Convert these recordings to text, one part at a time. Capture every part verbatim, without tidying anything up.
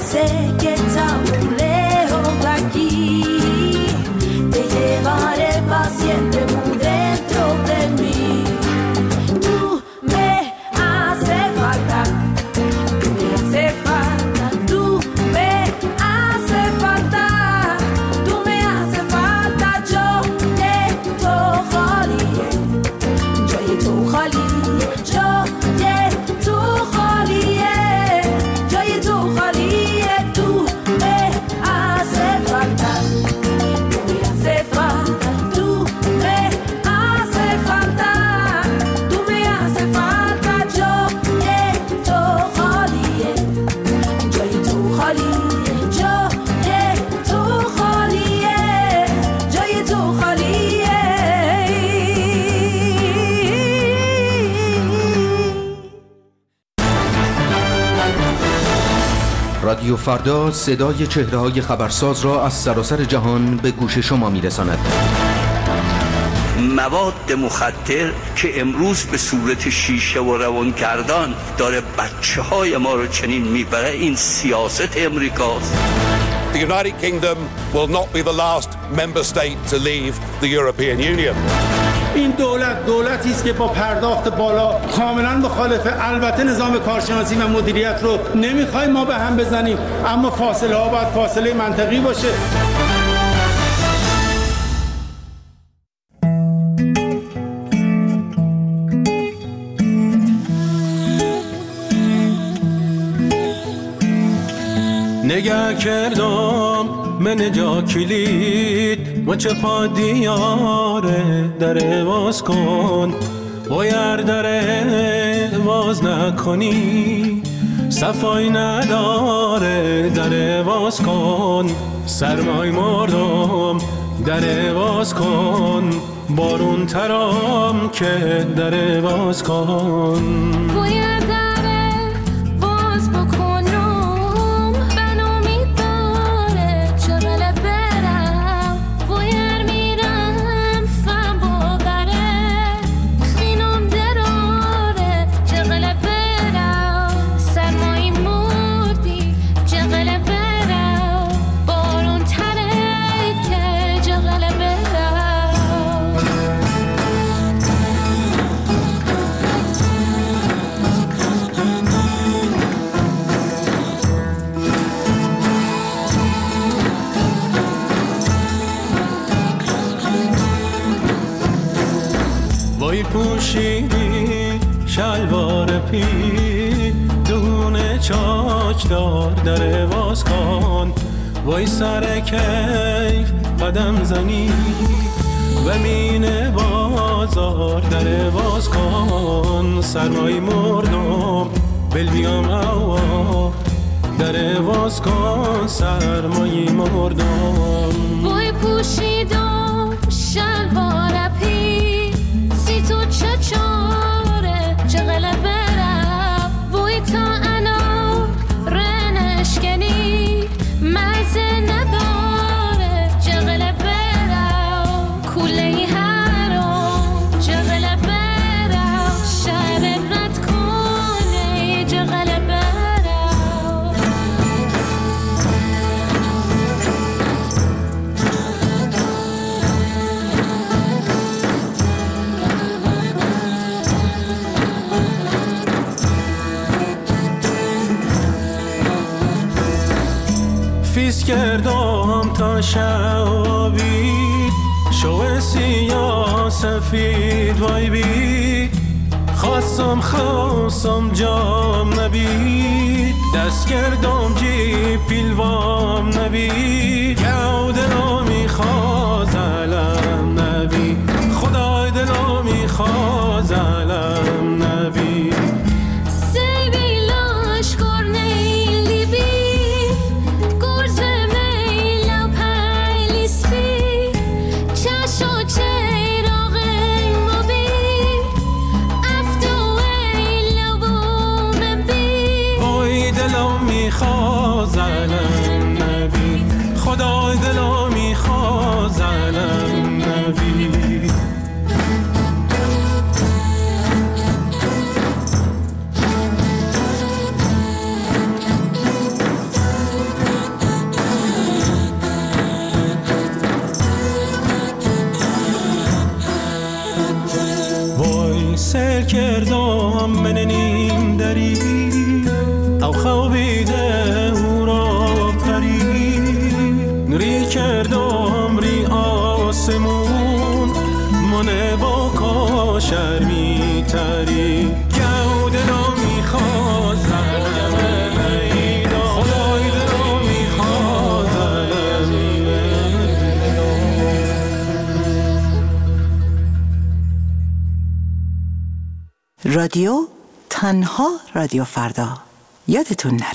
sé que tan lejos de aquí te llevaré para siempre muy dentro de mí. Tú me haces falta, tú me haces falta, tú me haces falta, tú me haces falta. Yo de to خالیه، جای تو خالیه، جو de تو خالیه، جای تو خالیه. تو me hace falta, tú me hace falta, tú me hace falta, tú me hace falta. Yo de to خالیه، جای تو خالیه، جو de تو خالیه، جای تو خالیه. رادیو فردا صدای چهره‌های خبرساز را از سراسر جهان به گوش شما می‌رساند. مواد مخدر که امروز به صورت شیشه و روانگردان داره بچه‌های ما رو چنین میبره، این سیاست امریکاست. The United Kingdom will not be the last member state to leave the European Union. این دولت دولتی است که با پرداخت بالا کاملا مخالفه. البته نظام کارشناسی و مدیریت رو نمیخوایم ما به هم بزنیم، اما فاصله ها باید فاصله منطقی باشه. نگه کردم من جا کلید و چه پا دیاره در باز کن، باید در باز نکنی صفای نداره در باز کن. سرمای مردم در باز کن، بارون ترام که در باز کن. باید در باز بکنم من امید داره چقدر برم، باید میرم فهم باوره خینم دراره چقدر برم. سرمایی مردی چقدر برم، بارون تره که چقدر برم. وای پوشیدی شلوار پی دونه چاک دار در باز کن، وای سر کیف قدم زنی و مینه بازار در باز کن. سرمای مردم بل بیام اوا در باز کن، سرمای مردم. وای پوشیدم شلوار پی سی تو چه چاره چقدر برم، وای تا انا رنشکنی مزه نداره چقدر برم. کوله هرام چقدر برم، شهر رد کنه چقدر برم. فیس کردم تا شبی شو سیاه سفید وای بی، خواستم خواستم جام نبید، دست کردم جی پیلوام نبید. گو دلو میخواز علم نبید، خدای دلو میخواز علم نبید. میخواز علم نبی، خدای دلو میخواز علم نبی. دری او خوابیده او را پری نوری کردم ری آسمون منه با کاشر میتری گوده را میخوازم خدای را میخوازم. رادیو تنها رادیو فردا یادتون نره.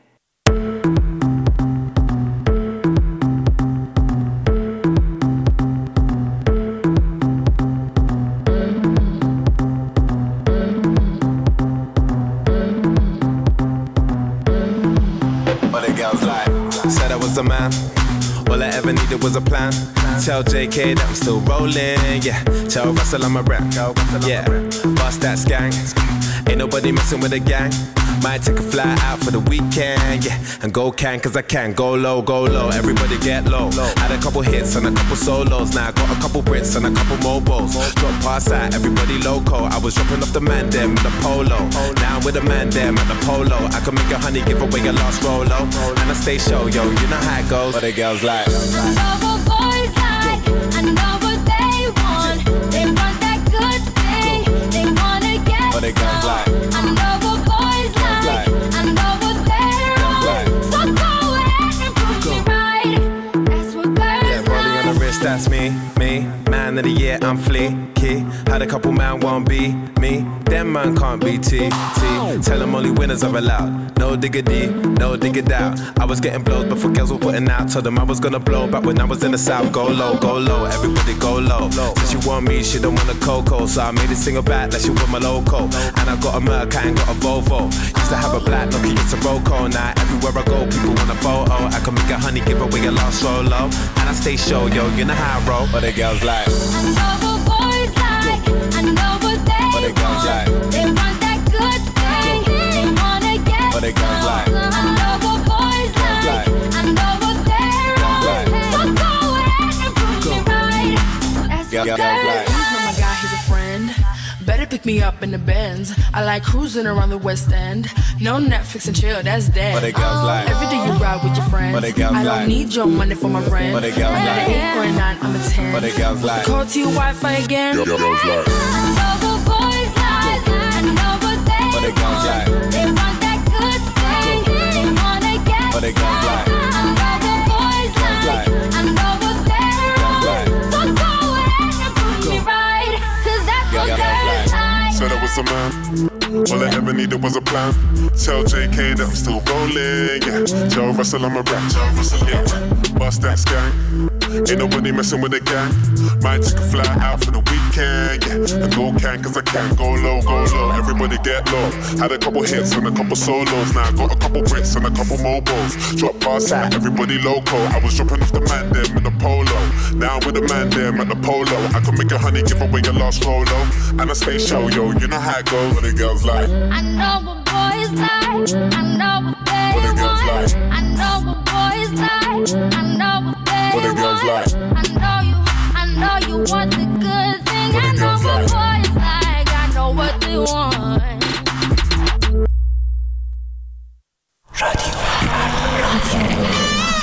A man, all I ever needed was a plan. Tell J K that I'm still rolling, yeah. Tell Russell I'm a rap, yeah. Bust that skank, ain't nobody messing with a gang. Might take a fly out for the weekend, yeah. And go can, cause I can. Go low, go low, everybody get low. Had a couple hits and a couple solos. Now I got a couple Brits and a couple mobiles. Drop past out, everybody loco. I was dropping off the man them with the polo. Now I'm with the man them at the polo. I can make a honey give away a lost Rolo. And I stay show, yo, you know how it goes. What the girls like? I know what boys like, I know what they want. They want that good thing, they wanna get What the girls like? I know what boys like, I know what they're on. So go ahead and prove me right. That's what girls Yeah, rolling on the wrist, that's me, me. Man of the year, I'm fleeky. Had a couple man won't be me. Them man can't be T, T. Tell them only winners are allowed. No diggity, no digger doubt. I was getting blows before girls were putting out. Told them I was gonna blow back when I was in the south. Go low, go low, everybody go low. Since she want me, she don't want a Coco. So I made it single back like she want my loco. And I got a Merc, I ain't got a Volvo. Used to have a black Nokia, it's a Roco. Now everywhere I go, people want a photo. I can make a honey, give away a lost Rolo. And I stay show, yo, you know how I roll. What the girls like? I know what boys like, I know what they What the girls want. like? They want that good thing, they wanna get What the girls like? I know what boys like, I know what they're on. So go ahead and prove me right. That's what girls like. He's not my guy, he's a friend. Better pick me up in the Benz. I like cruising around the West End. No Netflix and chill, that's dead. What the girls like? Every day you ride with your friends. What the girls I don't like? need your money for my rent. What the girls I'm not like? an eight or a nine, I'm a ten. What the girls like? Call to your Wi-Fi again. Yo, yo, girls like. I know what boys like, I know what they What the girls want. like? They want that good thing, they wanna get What the girls like? I know what boys like, I know what they're on. So go ahead and prove me right, cause that's what girls like. Said I was a man, all I ever needed was a plan. Tell J K that I'm still rolling, yeah. Tell Russell I'm a rap, yeah. Bust that skank, ain't nobody messing with a gang. Might take a fly out for the weekend, yeah. And go can, cause I can. Go low, go low, everybody get low. Had a couple hits and a couple solos. Now I got a couple Brits and a couple mobiles. Drop past out, everybody loco. I was dropping off the man them in the polo. Now I'm with the man them at the polo. I can make a honey, give away a lost Rolo. And I stay show, yo, you know how it goes. What the girls like? I know what boys like, I know what they What the girls want. like? I know what boys like, I know what they What the girls want. like? I know you, I know you want the good thing. What the I know girls what like? boys like, I know what they want. رادیو رادیو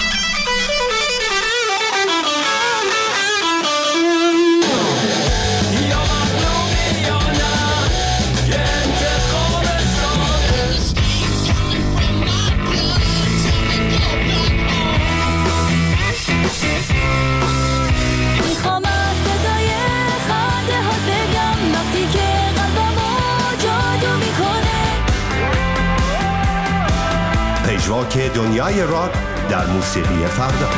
میخوام از صدای خنده ها بگم وقتی که قلبمو جادو میکنه. پژواک دنیای راک در موسیقی فردا.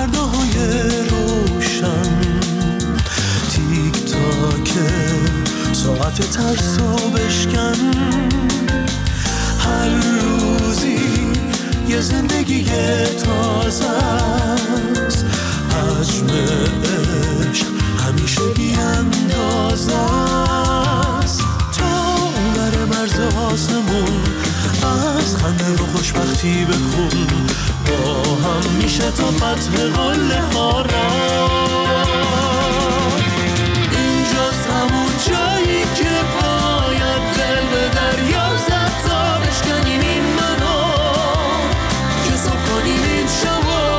فرداهای روشن، تیک تاک ساعت ترسو بشکن. هر روزی یه زندگی تازه است، حجم عشق همیشه بیاندازه است. تا بر مرز آسمون از خنده و خوشبختی بخون، با هم میشه تا فتح قله ها رفت. اینجاست همون جایی که باید دل به دریا زد تا بشکنیم این منو، که صبح کنیم این شبا.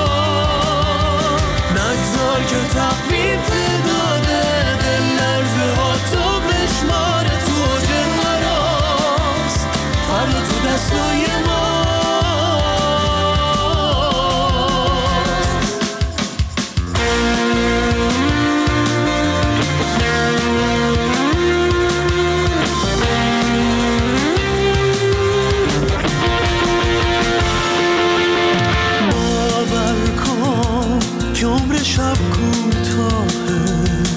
نگذار که تقویم تعداده دل لرزه ها تو بشماره تو اوج هراس، فردا تو دستای ما. شب کوتاهه،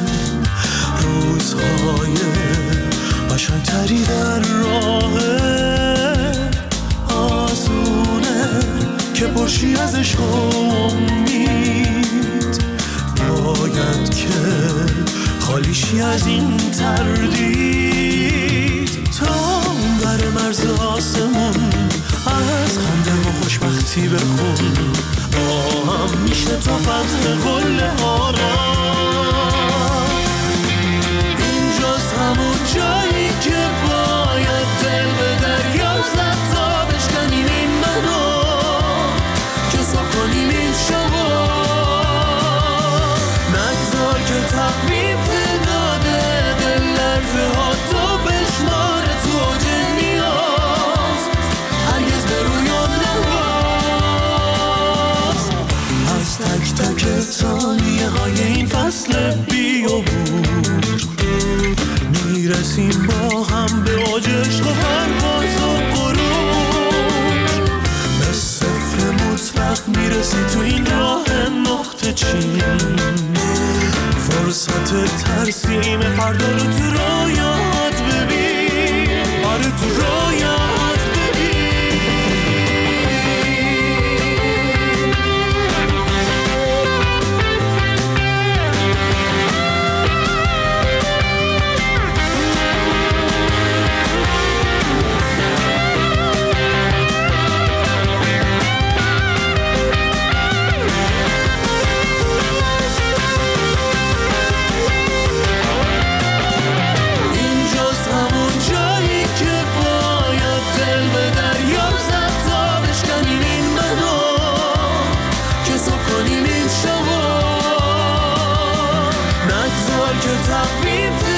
روزهای قشنگتری در راهه. آسونه که پرشی از عشق و امید، باید که خالیشی از این تردید. تا بر مرز آسمون از خنده و خوشبختی بخون، با هم میشه تا فتح قله ها رفت. اینجاست همون جایی که باید دل به دریا زد تا بشکنیم این منو، که صبح کنیم این شبا. نگذار که تقویم تعداده دل لرزه ها تو بشماره تو اوج نیاز، هرگز به رویان نواز. از تک تک ثانیه های این فصل بیابور میرسیم با هم به اوج عشق و پرواز و غرور. به صفر مطلق میرسی تو این راه نقطه چین، فرصت ترسیم فردا رو تو رویات ببین. آره تو رویات ببین. Talk me